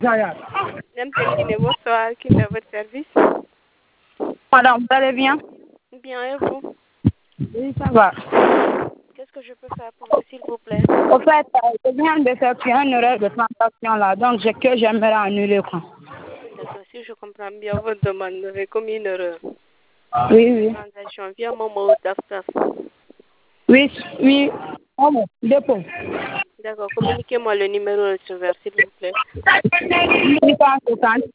Zaya. Madame Tendine, bonsoir. Qui est à votre service? Madame, vous allez bien? Bien, et vous? Oui, ça va. Qu'est-ce que je peux faire pour vous, s'il vous plaît? Au fait, je viens d'effectuer une erreur de transaction là, donc j'aimerais annuler quoi. D'accord, si je comprends bien votre demande, vous avez commis une erreur. Oui, oui. Transaction via Momo ou TAF. Oui, oui. Oh, bon, dépôt. D'accord, communiquez-moi le numéro de receveur, s'il vous plaît. 850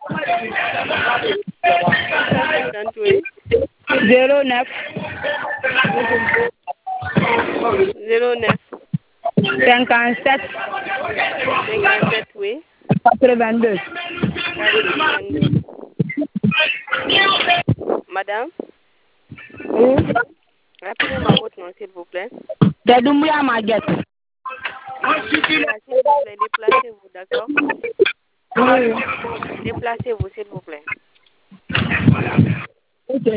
850, oui. 09 09 57 57, oui. 82. 82. Madame, Oui. rappelez-moi votre nom, s'il vous plaît. De Doumbouya Maguette. Madame Doumbouya, s'il vous plaît, déplacez-vous, d'accord? Oui. Déplacez-vous, s'il vous plaît. Ok.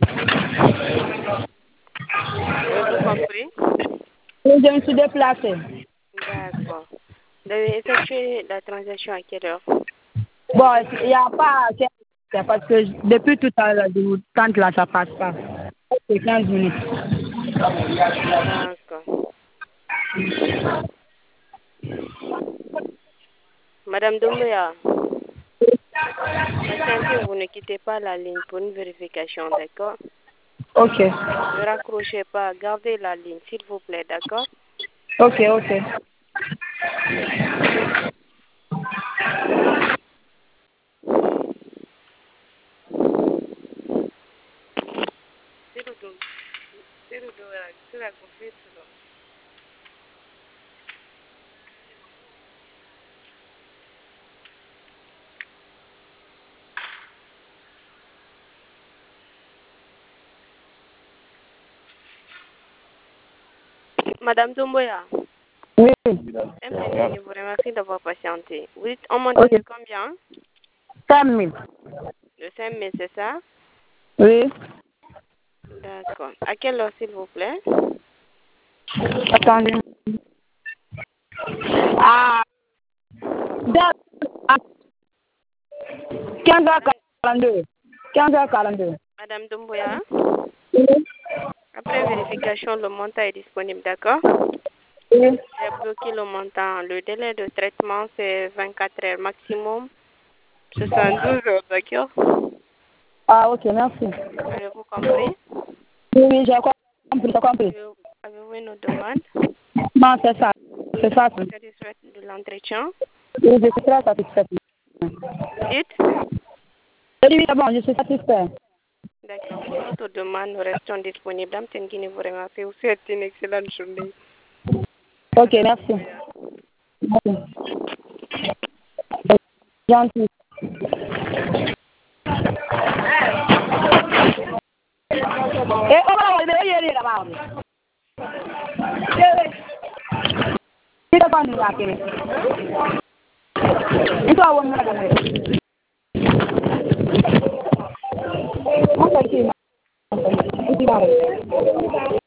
Avez-vous compris? Oui, je me suis déplacée. D'accord. Vous avez effectué la transaction à quelle heure? Bon, il n'y a pas... C'est parce que depuis tout à l'heure, je vous tente là, ça passe pas. C'est 15 minutes. D'accord. Madame Doumbouya, patientez, vous ne quittez pas la ligne pour une vérification, d'accord? Ok. Ne raccrochez pas, gardez la ligne, s'il vous plaît, d'accord? Ok, ok. Madame Doumbouya, Oui. je vous remercie d'avoir patienté. Vous dites un montant Ok. de combien? 5 000. De 5 000, c'est ça? Oui. D'accord. À quelle heure, s'il vous plaît? Attendez. Ah, 15h42. 15h42. Madame Doumbouya, Oui. après vérification, le montant est disponible, d'accord? Oui. J'ai bloqué le montant. Le délai de traitement, c'est 24 heures maximum. 72 heures, d'accord? Ah, ok, merci. Avez-vous compris? Oui, oui, j'ai compris, j'ai compris. Avez-vous une autre demande? Non, c'est ça. C'est ça. Vous êtes satisfait de l'entretien? Oui, je suis très satisfait. Vous dites? Oui, c'est bon, je suis satisfait. D'accord. Pour d'autres demandes, nous restons disponibles. Dame Tengini vous remercie. Vous souhaite une excellente journée. Ok, merci. Merci. Gentil. Eh, oh, oh, il est là-bas. Il est pas nous là, Kéré. Il doit avoir une là. On va essayer.